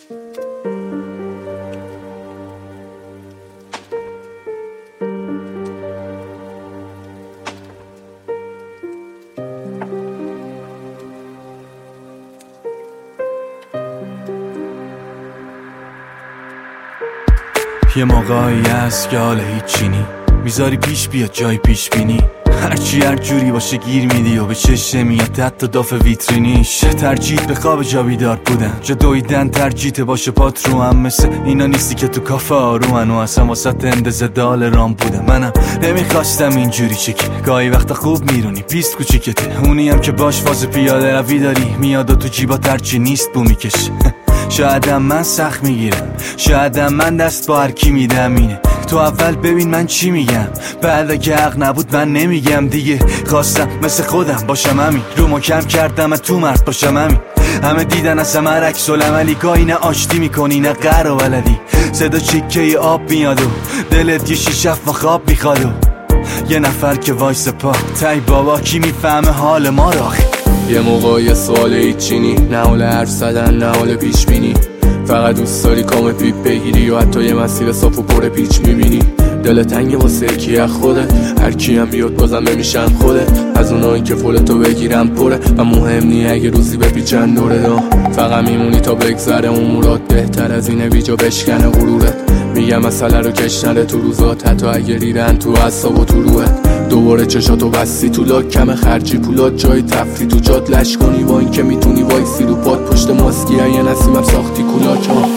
یه موقعی هست که حال هیچی نی، میذاری پیش بیاد جای پیش بینی، هرچی هر جوری باشه گیر میدی و به چشم میاد حتی داف ویترینیش. ترجیح به خواب جا بیدار بودن، جا دویدن ترجیح باشه پات رو هم، مثل اینا نیستی که تو کافه آرومن و اصلا واسط اندازه دال رام بودم. منم نمیخواستم اینجوری چکی، گاهی وقتا خوب میرونی پیست کوچیکته، اونی هم که باش فاز پیاده روی داری میاد و تو جیبا ترچی نیست بو میکشه. شایدم من سخت میگیرم، شایدم من دست با هر کی میدم، اینه تو اول ببین من چی میگم، بعد اگه حق نبود من نمیگم دیگه. خواستم مثل خودم باشم همین، رو محکم کردم تو مرد باشم همین. همه دیدن از همه عکس العملی، گاهی نه آشتی میکنی نه قهر و ولدی، صدا چکه آب میاد و دلت یه شیشف و خواب میخواد و یه نفر که وایس پا تای بابا کی میفهمه حال ما را. یه موقع یه سوال هیچینی، نه حال حرف زدن نه حال پیش بینی، فقط دوست داری کام پیپ بگیری و حتی یه مسیر صاف و پر پیچ میبینی. دل تنگ واسه کی از خودت، هر کی هم بیاد بازم نمیشن خودت، از اونایی که فولتو بگیرن پره و مهم نی اگه روزی بپیچن دوره دا. فقط میمونی تا بگذره امورات، بهتر از اینه بیجا بشکنه غرورت. میگم مسئله رو کش نره تو روزات، حتی اگه ریدن تو اعصاب و تو روحت. دوباره چشاتو بستی تو لاک، کم خرجی پولات جای تفری تو جات لش کنی، با این که میتونی وایسی رو پاد پشت ماسکی یه نسیمم ساختی کولاک ها.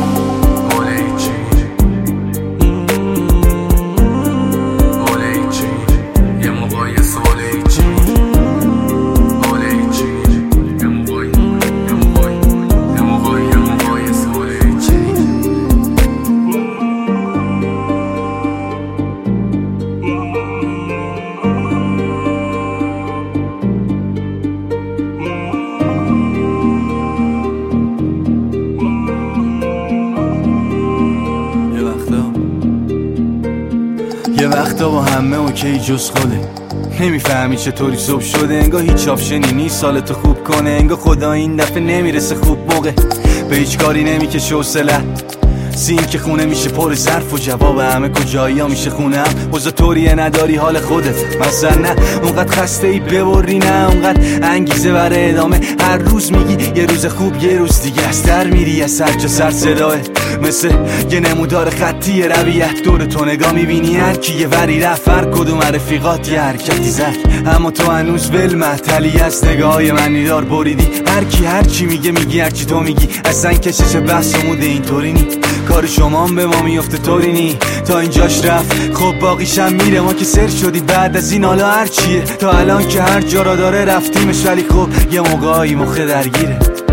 یه وقتا با همه اوکی جز خوده، نمیفهمی چطوری صبح شده، انگاه هیچ آپشنی نیست سالتو خوب کنه، انگاه خدا این دفعه نمیرسه خوب موقع، به هیچ کاری نمیکشه حوصله‌ت، سین که خونه میشه پر ظرف و جواب همه کجایی ها میشه خونم، واسه طوریه نداری حال خودت مثلا، نه اونقدر خسته ای ببری، نه اونقدر انگیزه برای ادامه، هر روز میگی یه روز خوب یه روز دیگه از در میری، از سر جا سر صداه مثل یه نمودار خطی رویت، دور تو نگاه میبینی هر کی یه وری رفت، هر کدوم رفیقات یه حرکتی زد، اما تو هنوز ول محتلی از نگاهای منی دار بریدی، هر کی هر چی میگه میگی، هر چی تو میگی اصلا کشش بحث و موده اینطوری نی، کار شما هم به ما میفته طوری نی، تا اینجاش رفت خب باقیشم میره، ما که سر شدی بعد از این حالا هر چیه، تا الان که هر جا را داره رفتیمش، ولی خب یه موقعی مخه درگیره.